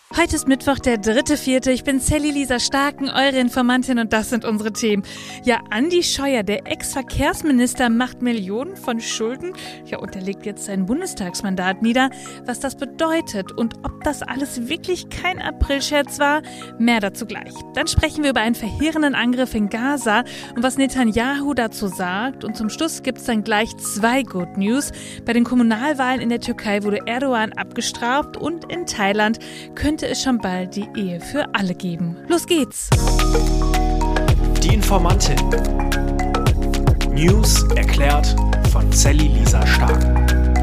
Heute ist Mittwoch, der 3.4. Ich bin Sally Lisa Starken, eure Informantin, und das sind unsere Themen. Ja, Andi Scheuer, der Ex-Verkehrsminister, macht Millionen von Schulden. Ja, und er legt jetzt sein Bundestagsmandat nieder. Was das bedeutet und ob das alles wirklich kein Aprilscherz war, mehr dazu gleich. Dann sprechen wir über einen verheerenden Angriff in Gaza und was Netanyahu dazu sagt. Und zum Schluss gibt es dann gleich 2 Good News. Bei den Kommunalwahlen in der Türkei wurde Erdogan abgestraft und in Thailand könnte es schon bald die Ehe für alle geben. Los geht's! Die Informantin. News erklärt von Sally Lisa Starken.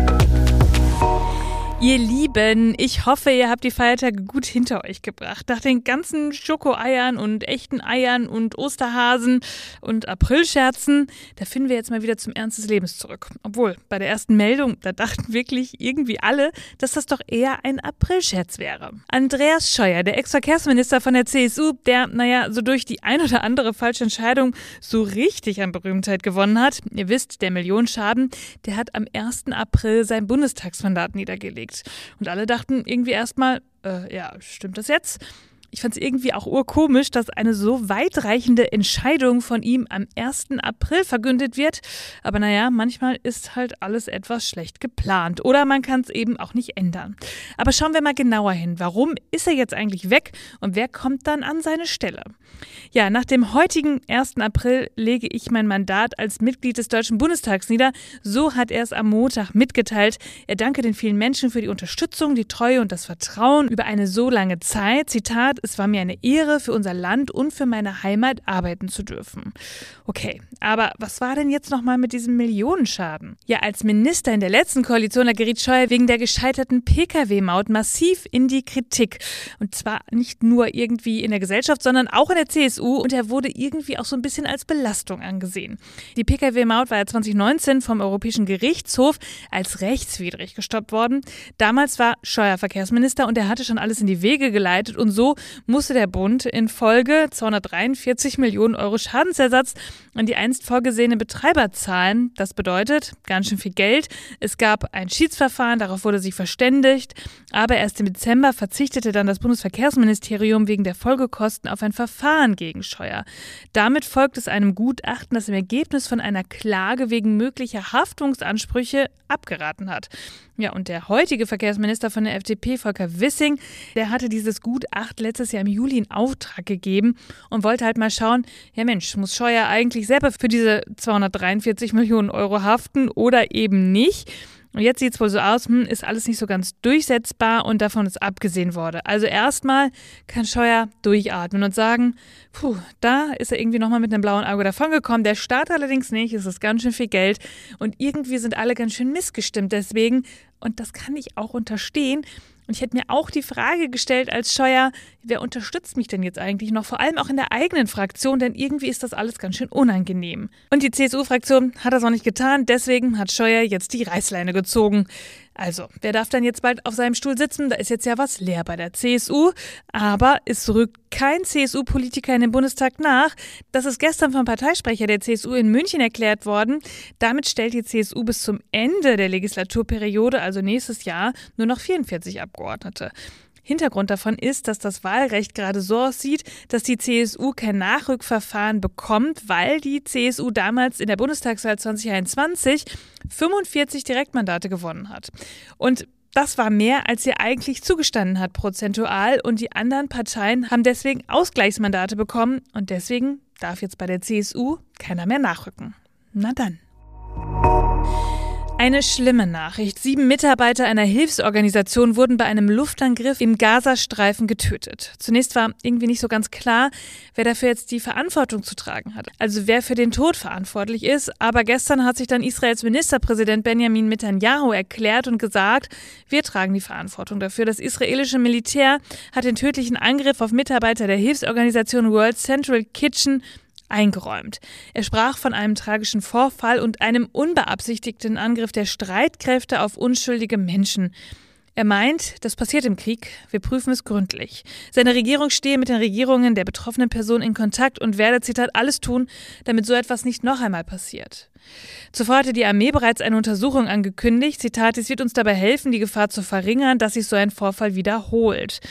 Ihr Lieben, ich hoffe, ihr habt die Feiertage gut hinter euch gebracht. Nach den ganzen Schokoeiern und echten Eiern und Osterhasen und Aprilscherzen, da finden wir jetzt mal wieder zum Ernst des Lebens zurück. Obwohl, bei der ersten Meldung, da dachten wirklich irgendwie alle, dass das doch eher ein Aprilscherz wäre. Andreas Scheuer, der Ex-Verkehrsminister von der CSU, der, so durch die ein oder andere falsche Entscheidung so richtig an Berühmtheit gewonnen hat. Ihr wisst, der Millionenschaden, der hat am 1. April sein Bundestagsmandat niedergelegt. Und alle dachten irgendwie erstmal, stimmt das jetzt? Ich fand es irgendwie auch urkomisch, dass eine so weitreichende Entscheidung von ihm am 1. April verkündet wird. Aber manchmal ist halt alles etwas schlecht geplant. Oder man kann es eben auch nicht ändern. Aber schauen wir mal genauer hin. Warum ist er jetzt eigentlich weg und wer kommt dann an seine Stelle? Ja, nach dem heutigen 1. April lege ich mein Mandat als Mitglied des Deutschen Bundestags nieder. So hat er es am Montag mitgeteilt. Er danke den vielen Menschen für die Unterstützung, die Treue und das Vertrauen über eine so lange Zeit. Zitat: Es war mir eine Ehre, für unser Land und für meine Heimat arbeiten zu dürfen. Okay, aber was war denn jetzt nochmal mit diesem Millionenschaden? Ja, als Minister in der letzten Koalition, da geriet Scheuer wegen der gescheiterten Pkw-Maut massiv in die Kritik. Und zwar nicht nur irgendwie in der Gesellschaft, sondern auch in der CSU. Und er wurde irgendwie auch so ein bisschen als Belastung angesehen. Die Pkw-Maut war ja 2019 vom Europäischen Gerichtshof als rechtswidrig gestoppt worden. Damals war Scheuer Verkehrsminister und er hatte schon alles in die Wege geleitet. Und so musste der Bund in Folge 243 Millionen Euro Schadensersatz an die einst vorgesehene Betreiber zahlen. Das bedeutet ganz schön viel Geld. Es gab ein Schiedsverfahren, darauf wurde sich verständigt. Aber erst im Dezember verzichtete dann das Bundesverkehrsministerium wegen der Folgekosten auf ein Verfahren gegen Scheuer. Damit folgt es einem Gutachten, das im Ergebnis von einer Klage wegen möglicher Haftungsansprüche abgeraten hat. Ja, und der heutige Verkehrsminister von der FDP, Volker Wissing, der hatte dieses Gutachten letztes Jahr im Juli in Auftrag gegeben und wollte halt mal schauen, muss Scheuer eigentlich selber für diese 243 Millionen Euro haften oder eben nicht? Und jetzt sieht es wohl so aus, ist alles nicht so ganz durchsetzbar und davon ist abgesehen worden. Also erstmal kann Scheuer durchatmen und sagen, da ist er irgendwie nochmal mit einem blauen Auge davongekommen. Der Staat allerdings nicht, es ist ganz schön viel Geld und irgendwie sind alle ganz schön missgestimmt deswegen. Und das kann ich auch unterstehen. Und ich hätte mir auch die Frage gestellt als Scheuer, wer unterstützt mich denn jetzt eigentlich noch? Vor allem auch in der eigenen Fraktion, denn irgendwie ist das alles ganz schön unangenehm. Und die CSU-Fraktion hat das auch nicht getan, deswegen hat Scheuer jetzt die Reißleine gezogen. Also, wer darf dann jetzt bald auf seinem Stuhl sitzen? Da ist jetzt ja was leer bei der CSU. Aber es rückt kein CSU-Politiker in den Bundestag nach. Das ist gestern vom Parteisprecher der CSU in München erklärt worden. Damit stellt die CSU bis zum Ende der Legislaturperiode, also nächstes Jahr, nur noch 44 Abgeordnete. Hintergrund davon ist, dass das Wahlrecht gerade so aussieht, dass die CSU kein Nachrückverfahren bekommt, weil die CSU damals in der Bundestagswahl 2021 45 Direktmandate gewonnen hat. Und das war mehr, als ihr eigentlich zugestanden hat, prozentual. Und die anderen Parteien haben deswegen Ausgleichsmandate bekommen. Und deswegen darf jetzt bei der CSU keiner mehr nachrücken. Na dann. Eine schlimme Nachricht. 7 Mitarbeiter einer Hilfsorganisation wurden bei einem Luftangriff im Gazastreifen getötet. Zunächst war irgendwie nicht so ganz klar, wer dafür jetzt die Verantwortung zu tragen hat. Also wer für den Tod verantwortlich ist. Aber gestern hat sich dann Israels Ministerpräsident Benjamin Netanyahu erklärt und gesagt, wir tragen die Verantwortung dafür. Das israelische Militär hat den tödlichen Angriff auf Mitarbeiter der Hilfsorganisation World Central Kitchen eingeräumt. Er sprach von einem tragischen Vorfall und einem unbeabsichtigten Angriff der Streitkräfte auf unschuldige Menschen. Er meint, das passiert im Krieg, wir prüfen es gründlich. Seine Regierung stehe mit den Regierungen der betroffenen Personen in Kontakt und werde, Zitat, alles tun, damit so etwas nicht noch einmal passiert. Zuvor hatte die Armee bereits eine Untersuchung angekündigt, Zitat, es wird uns dabei helfen, die Gefahr zu verringern, dass sich so ein Vorfall wiederholt.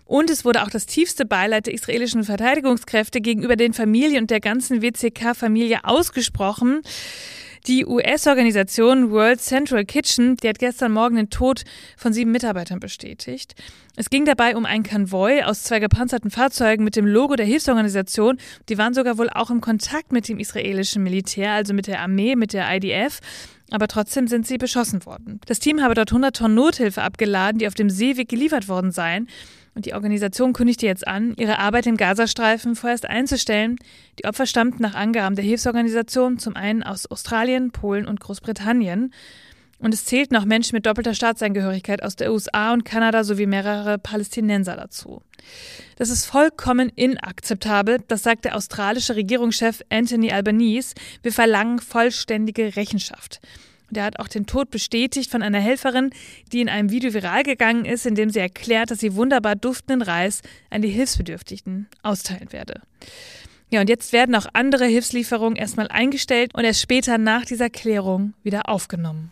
Und es wurde auch das tiefste Beileid der israelischen Verteidigungskräfte gegenüber den Familien und der ganzen WCK-Familie ausgesprochen. Die US-Organisation World Central Kitchen, die hat gestern Morgen den Tod von 7 Mitarbeitern bestätigt. Es ging dabei um einen Konvoi aus 2 gepanzerten Fahrzeugen mit dem Logo der Hilfsorganisation. Die waren sogar wohl auch im Kontakt mit dem israelischen Militär, also mit der Armee, mit der IDF. Aber trotzdem sind sie beschossen worden. Das Team habe dort 100 Tonnen Nothilfe abgeladen, die auf dem Seeweg geliefert worden seien. Und die Organisation kündigte jetzt an, ihre Arbeit im Gazastreifen vorerst einzustellen. Die Opfer stammten nach Angaben der Hilfsorganisation zum einen aus Australien, Polen und Großbritannien. Und es zählten auch Menschen mit doppelter Staatsangehörigkeit aus der USA und Kanada sowie mehrere Palästinenser dazu. Das ist vollkommen inakzeptabel, das sagt der australische Regierungschef Anthony Albanese. Wir verlangen vollständige Rechenschaft. Der hat auch den Tod bestätigt von einer Helferin, die in einem Video viral gegangen ist, in dem sie erklärt, dass sie wunderbar duftenden Reis an die Hilfsbedürftigen austeilen werde. Ja, und jetzt werden auch andere Hilfslieferungen erstmal eingestellt und erst später nach dieser Klärung wieder aufgenommen.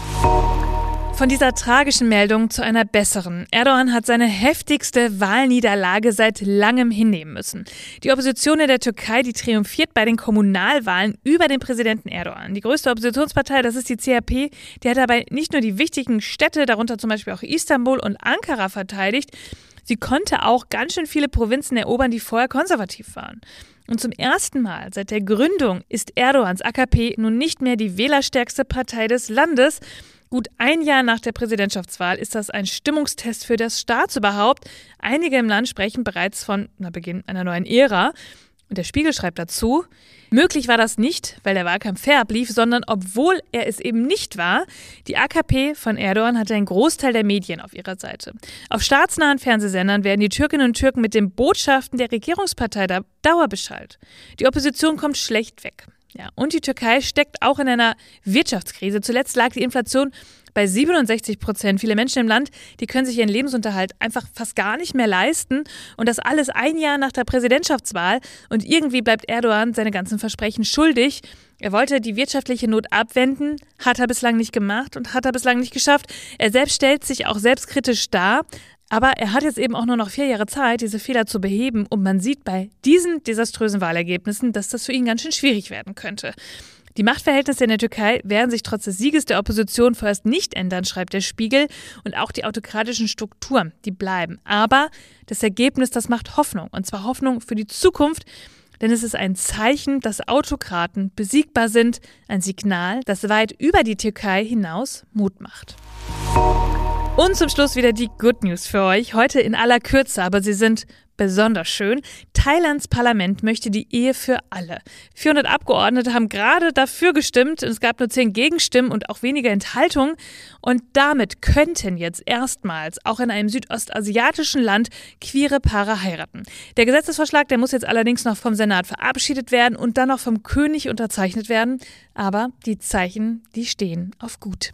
Von dieser tragischen Meldung zu einer besseren. Erdogan hat seine heftigste Wahlniederlage seit langem hinnehmen müssen. Die Opposition in der Türkei, die triumphiert bei den Kommunalwahlen über den Präsidenten Erdogan. Die größte Oppositionspartei, das ist die CHP, die hat dabei nicht nur die wichtigen Städte, darunter zum Beispiel auch Istanbul und Ankara verteidigt, sie konnte auch ganz schön viele Provinzen erobern, die vorher konservativ waren. Und zum ersten Mal seit der Gründung ist Erdogans AKP nun nicht mehr die wählerstärkste Partei des Landes. Gut ein Jahr nach der Präsidentschaftswahl ist das ein Stimmungstest für das Staatsüberhaupt. Einige im Land sprechen bereits von Beginn einer neuen Ära. Und der Spiegel schreibt dazu, möglich war das nicht, weil der Wahlkampf fair ablief, sondern obwohl er es eben nicht war. Die AKP von Erdogan hatte einen Großteil der Medien auf ihrer Seite. Auf staatsnahen Fernsehsendern werden die Türkinnen und Türken mit den Botschaften der Regierungspartei dauerbeschallt. Die Opposition kommt schlecht weg. Ja, und die Türkei steckt auch in einer Wirtschaftskrise. Zuletzt lag die Inflation bei 67%. Viele Menschen im Land, die können sich ihren Lebensunterhalt einfach fast gar nicht mehr leisten. Und das alles ein Jahr nach der Präsidentschaftswahl. Und irgendwie bleibt Erdogan seine ganzen Versprechen schuldig. Er wollte die wirtschaftliche Not abwenden, hat er bislang nicht gemacht und hat er bislang nicht geschafft. Er selbst stellt sich auch selbstkritisch dar. Aber er hat jetzt eben auch nur noch 4 Jahre Zeit, diese Fehler zu beheben. Und man sieht bei diesen desaströsen Wahlergebnissen, dass das für ihn ganz schön schwierig werden könnte. Die Machtverhältnisse in der Türkei werden sich trotz des Sieges der Opposition vorerst nicht ändern, schreibt der Spiegel. Und auch die autokratischen Strukturen, die bleiben. Aber das Ergebnis, das macht Hoffnung. Und zwar Hoffnung für die Zukunft. Denn es ist ein Zeichen, dass Autokraten besiegbar sind. Ein Signal, das weit über die Türkei hinaus Mut macht. Und zum Schluss wieder die Good News für euch. Heute in aller Kürze, aber sie sind besonders schön. Thailands Parlament möchte die Ehe für alle. 400 Abgeordnete haben gerade dafür gestimmt. Es gab nur 10 Gegenstimmen und auch weniger Enthaltungen. Und damit könnten jetzt erstmals auch in einem südostasiatischen Land queere Paare heiraten. Der Gesetzesvorschlag, der muss jetzt allerdings noch vom Senat verabschiedet werden und dann noch vom König unterzeichnet werden. Aber die Zeichen, die stehen auf gut.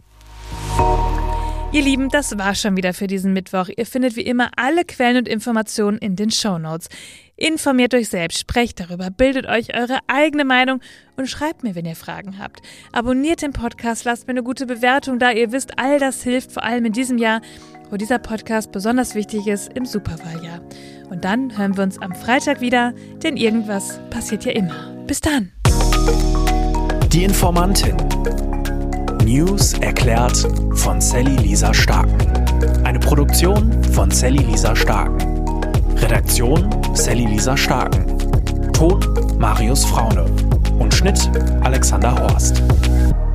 Ihr Lieben, das war schon wieder für diesen Mittwoch. Ihr findet wie immer alle Quellen und Informationen in den Shownotes. Informiert euch selbst, sprecht darüber, bildet euch eure eigene Meinung und schreibt mir, wenn ihr Fragen habt. Abonniert den Podcast, lasst mir eine gute Bewertung da. Ihr wisst, all das hilft, vor allem in diesem Jahr, wo dieser Podcast besonders wichtig ist, im Superwahljahr. Und dann hören wir uns am Freitag wieder, denn irgendwas passiert ja immer. Bis dann. Die Informantin. News erklärt von Sally Lisa Starken. Eine Produktion von Sally Lisa Starken. Redaktion Sally Lisa Starken. Ton Marius Fraune. Und Schnitt Alexander Horst.